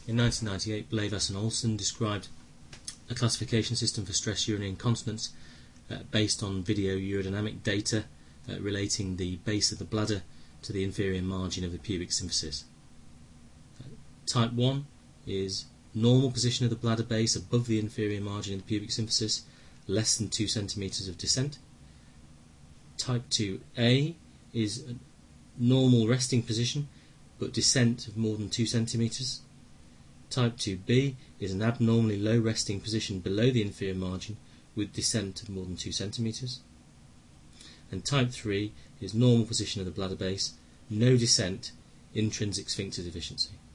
In 1998, Blavas and Olsen described a classification system for stress urinary incontinence based on video urodynamic data relating the base of the bladder to the inferior margin of the pubic symphysis. Type 1 is normal position of the bladder base above the inferior margin of the pubic symphysis, less than 2 cm of descent. Type 2A is a normal resting position but descent of more than 2 cm. Type 2B is an abnormally low resting position below the inferior margin with descent of more than 2 cm. And Type 3 is normal position of the bladder base, no descent, intrinsic sphincter deficiency.